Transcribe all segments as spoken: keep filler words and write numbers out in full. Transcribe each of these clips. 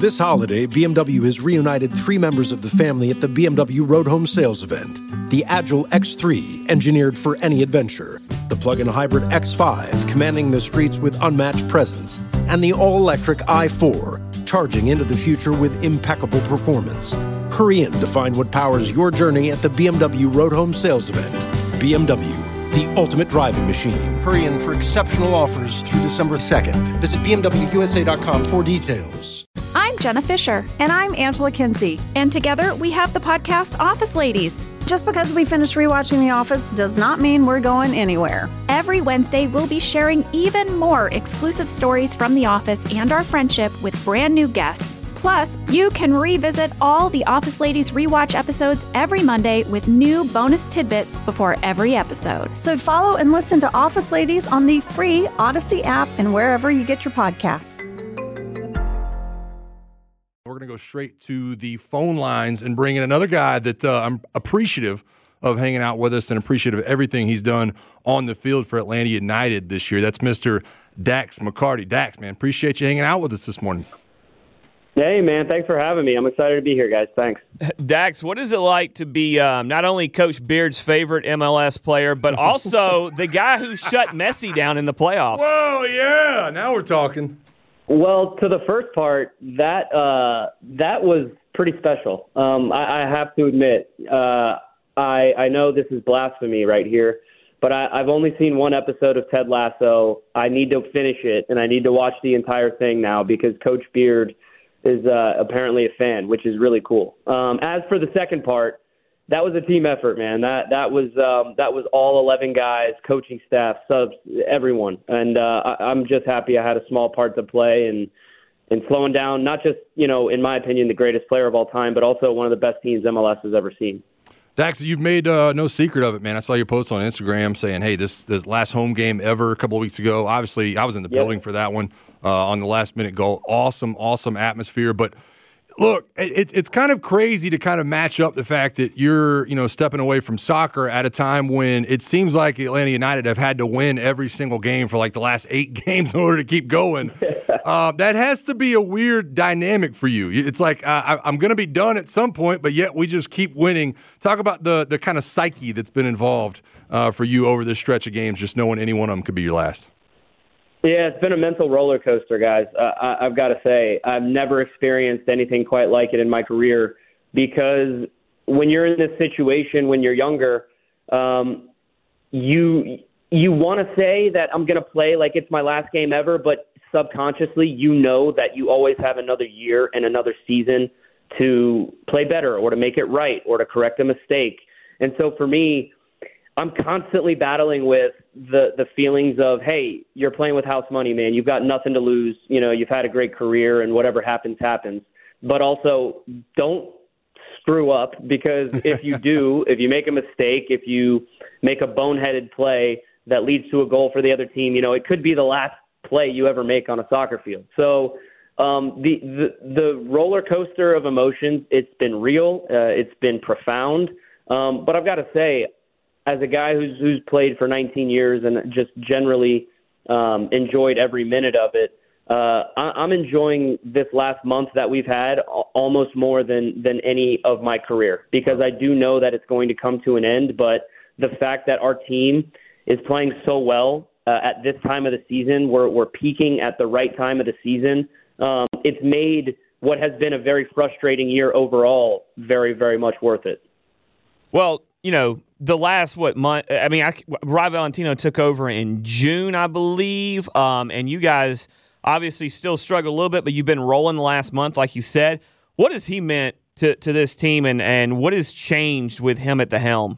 This holiday, B M W has reunited three members of the family at the B M W Road Home Sales event. The Agile X three, engineered for any adventure. The plug-in hybrid X five, commanding the streets with unmatched presence. And the all-electric i four, charging into the future with impeccable performance. Hurry in to find what powers your journey at the B M W Road Home Sales event. B M W, the ultimate driving machine. Hurry in for exceptional offers through December second. Visit B M W U S A dot com for details. I'm Jenna Fisher. And I'm Angela Kinsey. And together we have the podcast Office Ladies. Just because we finished rewatching The Office does not mean we're going anywhere. Every Wednesday, we'll be sharing even more exclusive stories from The Office and our friendship with brand new guests. Plus, you can revisit all the Office Ladies rewatch episodes every Monday with new bonus tidbits before every episode. So follow and listen to Office Ladies on the free Odyssey app and wherever you get your podcasts. We're going to go straight to the phone lines and bring in another guy that uh, I'm appreciative of hanging out with us and appreciative of everything he's done on the field for Atlanta United this year. That's Mister Dax McCarty. Dax, man, appreciate you hanging out with us this morning. Hey, man, thanks for having me. I'm excited to be here, guys. Thanks. Dax, what is it like to be um, not only Coach Beard's favorite M L S player, but also the guy who shut Messi down in the playoffs? Whoa, yeah, now we're talking. Well, to the first part, that uh, that was pretty special. Um, I, I have to admit, uh, I, I know this is blasphemy right here, but I, I've only seen one episode of Ted Lasso. I need to finish it, and I need to watch the entire thing now because Coach Beard is uh, apparently a fan, which is really cool. Um, as for the second part, that was a team effort, man. That that was um, that was all eleven guys, coaching staff, subs, everyone. And uh, I, I'm just happy I had a small part to play in in slowing down, not just, you know, in my opinion, the greatest player of all time, but also one of the best teams M L S has ever seen. Dax, you've made uh, no secret of it, man. I saw your post on Instagram saying, hey, this this last home game ever a couple of weeks ago. Obviously, I was in the yep. building for that one uh, on the last-minute goal. Awesome, awesome atmosphere. But, look, it, it's kind of crazy to kind of match up the fact that you're, you know, stepping away from soccer at a time when it seems like Atlanta United have had to win every single game for like the last eight games in order to keep going. uh, that has to be a weird dynamic for you. It's like uh, I, I'm going to be done at some point, but yet we just keep winning. Talk about the the kind of psyche that's been involved uh, for you over this stretch of games, just knowing any one of them could be your last. Yeah, it's been a mental roller coaster, guys. Uh, I, I've got to say, I've never experienced anything quite like it in my career because when you're in this situation, when you're younger, um, you you want to say that I'm going to play like it's my last game ever, but subconsciously you know that you always have another year and another season to play better or to make it right or to correct a mistake. And so for me, I'm constantly battling with the the feelings of, hey, you're playing with house money, man. You've got nothing to lose. You know, you've had a great career, and whatever happens, happens. But also, don't screw up, because if you do, if you make a mistake, if you make a boneheaded play that leads to a goal for the other team, you know, it could be the last play you ever make on a soccer field. So um, the, the the roller coaster of emotions, it's been real. Uh, it's been profound. Um, but I've got to say, as a guy who's who's played for nineteen years and just generally um, enjoyed every minute of it, uh, I, I'm enjoying this last month that we've had almost more than, than any of my career, because I do know that it's going to come to an end. But the fact that our team is playing so well uh, at this time of the season, we're, we're peaking at the right time of the season, um, it's made what has been a very frustrating year overall very, very much worth it. Well, you know, the last, what, month, I mean, I, Rob Valentino took over in June, I believe, um, and you guys obviously still struggle a little bit, but you've been rolling the last month, like you said. What has he meant to, to this team, and, and what has changed with him at the helm?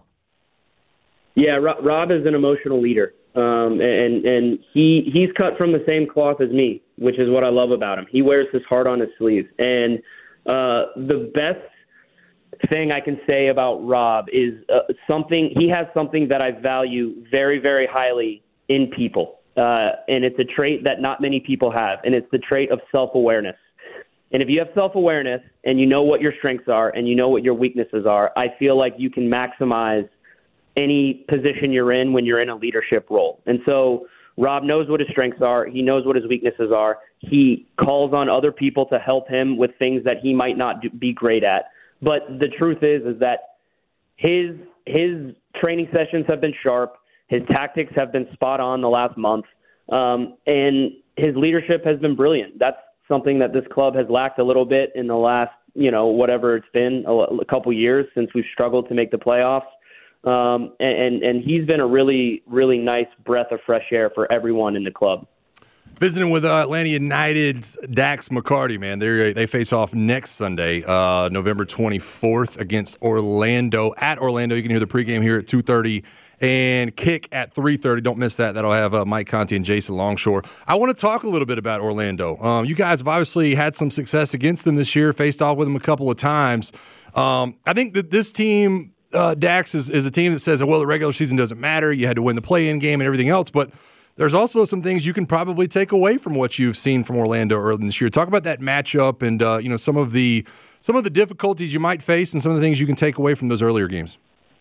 Yeah, Rob is an emotional leader, um, and, and he he's cut from the same cloth as me, which is what I love about him. He wears his heart on his sleeve, and uh, the best thing I can say about Rob is uh, something, he has something that I value very, very highly in people. Uh, and it's a trait that not many people have, and it's the trait of self-awareness. And if you have self-awareness and you know what your strengths are and you know what your weaknesses are, I feel like you can maximize any position you're in when you're in a leadership role. And so Rob knows what his strengths are. He knows what his weaknesses are. He calls on other people to help him with things that he might not do, be great at. But the truth is, is that his his training sessions have been sharp. His tactics have been spot on the last month. Um, and his leadership has been brilliant. That's something that this club has lacked a little bit in the last, you know, whatever it's been, a, a couple years since we've struggled to make the playoffs. Um, and, and he's been a really, really nice breath of fresh air for everyone in the club. Visiting with uh, Atlanta United's Dax McCarty, man. They they face off next Sunday, uh, November twenty-fourth, against Orlando. At Orlando, you can hear the pregame here at two thirty and kick at three thirty. Don't miss that. That'll have uh, Mike Conti and Jason Longshore. I want to talk a little bit about Orlando. Um, you guys have obviously had some success against them this year, faced off with them a couple of times. Um, I think that this team, uh, Dax, is, is a team that says, well, the regular season doesn't matter. You had to win the play-in game and everything else, but there's also some things you can probably take away from what you've seen from Orlando early this year. Talk about that matchup and uh, you know some of the some of the difficulties you might face and some of the things you can take away from those earlier games.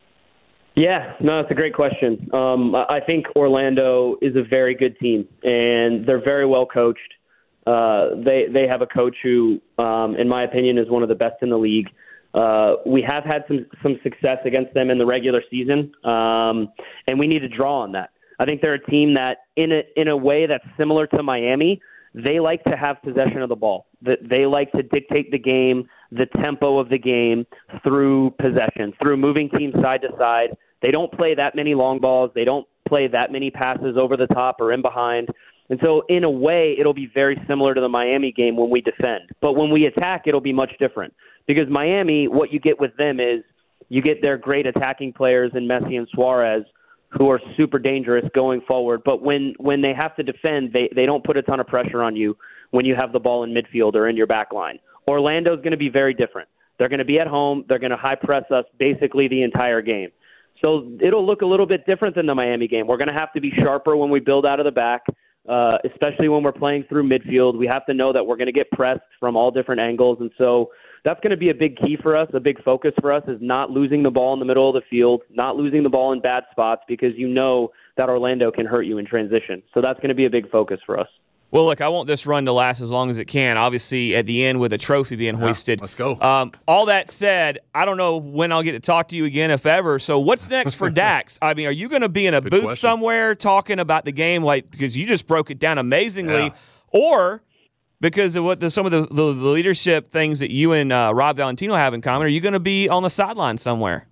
Yeah, no, it's a great question. Um, I think Orlando is a very good team, and they're very well coached. Uh, they they have a coach who, um, in my opinion, is one of the best in the league. Uh, we have had some some success against them in the regular season, um, and we need to draw on that. I think they're a team that, in a in a way that's similar to Miami, they like to have possession of the ball. They like to dictate the game, the tempo of the game through possession, through moving teams side to side. They don't play that many long balls. They don't play that many passes over the top or in behind. And so, in a way, it'll be very similar to the Miami game when we defend. But when we attack, it'll be much different. Because Miami, what you get with them is you get their great attacking players in Messi and Suarez, who are super dangerous going forward. But when, when they have to defend, they, they don't put a ton of pressure on you when you have the ball in midfield or in your back line. Orlando's going to be very different. They're going to be at home. They're going to high press us basically the entire game. So it'll look a little bit different than the Miami game. We're going to have to be sharper when we build out of the back, uh, especially when we're playing through midfield. We have to know that we're going to get pressed from all different angles. And so that's going to be a big key for us. A big focus for us is not losing the ball in the middle of the field, not losing the ball in bad spots, because you know that Orlando can hurt you in transition. So that's going to be a big focus for us. Well, look, I want this run to last as long as it can. Obviously, at the end with a trophy being hoisted. Yeah, let's go. Um, all that said, I don't know when I'll get to talk to you again, if ever. So what's next for Dax? I mean, are you going to be in a Good booth question. somewhere talking about the game, like, because you just broke it down amazingly, Yeah. or because of what the, some of the, the, the leadership things that you and uh, Rob Valentino have in common, are you going to be on the sideline somewhere?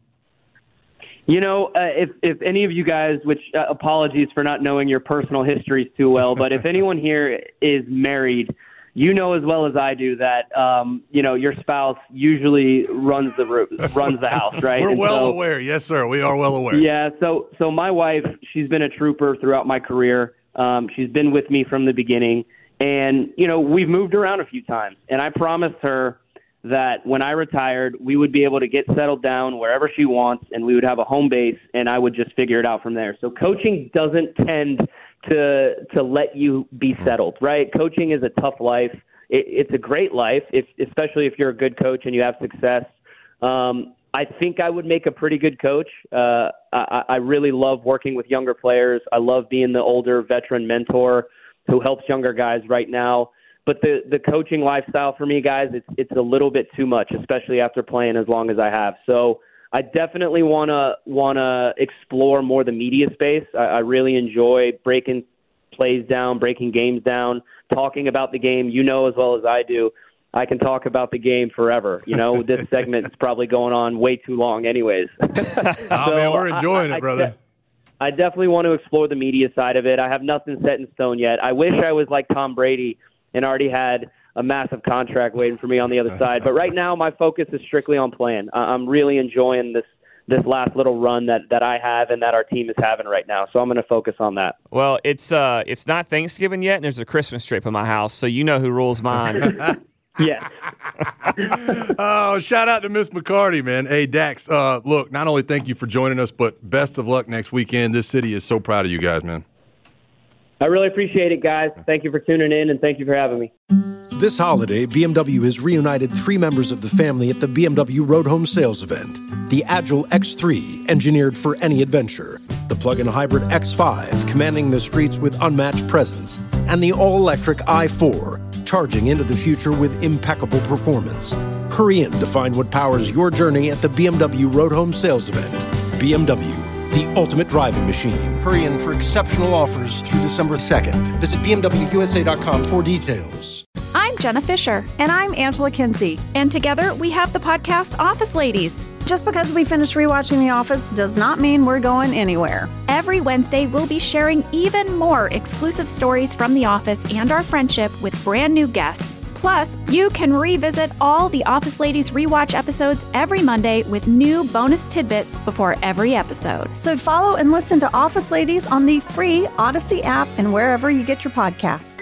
You know, uh, if if any of you guys, which uh, apologies for not knowing your personal histories too well, but if anyone here is married, you know as well as I do that um, you know your spouse usually runs the runs the house, right? We're And well so, aware, yes, sir. We are well aware. Yeah. So so my wife, she's been a trooper throughout my career. Um, she's been with me from the beginning, and you know we've moved around a few times, and I promised her that when I retired, we would be able to get settled down wherever she wants, and we would have a home base, and I would just figure it out from there. So coaching doesn't tend to to let you be settled, right? Coaching is a tough life. It, it's a great life, if, especially if you're a good coach and you have success. Um, I think I would make a pretty good coach. Uh, I, I really love working with younger players. I love being the older veteran mentor who helps younger guys right now. But the, the coaching lifestyle for me, guys, it's it's a little bit too much, especially after playing as long as I have. So I definitely want to want to explore more the media space. I, I really enjoy breaking plays down, breaking games down, talking about the game. You know as well as I do, I can talk about the game forever. You know, this segment is probably going on way too long anyways. Oh, So man, we're enjoying I, I, it, brother. I, I definitely want to explore the media side of it. I have nothing set in stone yet. I wish I was like Tom Brady and already had a massive contract waiting for me on the other side. But right now, my focus is strictly on playing. I'm really enjoying this this last little run that, that I have and that our team is having right now. So I'm going to focus on that. Well, it's uh, it's not Thanksgiving yet, and there's a Christmas tree in my house, so you know who rules mine. Yes. Oh, shout out to Miss McCarty, man. Hey, Dax, uh, look, not only thank you for joining us, but best of luck next weekend. This city is so proud of you guys, man. I really appreciate it, guys. Thank you for tuning in, and thank you for having me. This holiday, B M W has reunited three members of the family at the B M W Road Home Sales Event. The Agile X three, engineered for any adventure. the plug-in hybrid X five, commanding the streets with unmatched presence, and the all-electric i four, charging into the future with impeccable performance. Hurry in to find what powers your journey at the B M W Road Home Sales Event. B M W, the ultimate driving machine. Hurry in for exceptional offers through December second. Visit B M W U S A dot com for details. I'm Jenna Fisher. And I'm Angela Kinsey. And together we have the podcast Office Ladies. Just because we finished rewatching The Office does not mean we're going anywhere. Every Wednesday, we'll be sharing even more exclusive stories from The Office and our friendship with brand new guests. Plus, you can revisit all the Office Ladies rewatch episodes every Monday with new bonus tidbits before every episode. So follow and listen to Office Ladies on the free Odyssey app and wherever you get your podcasts.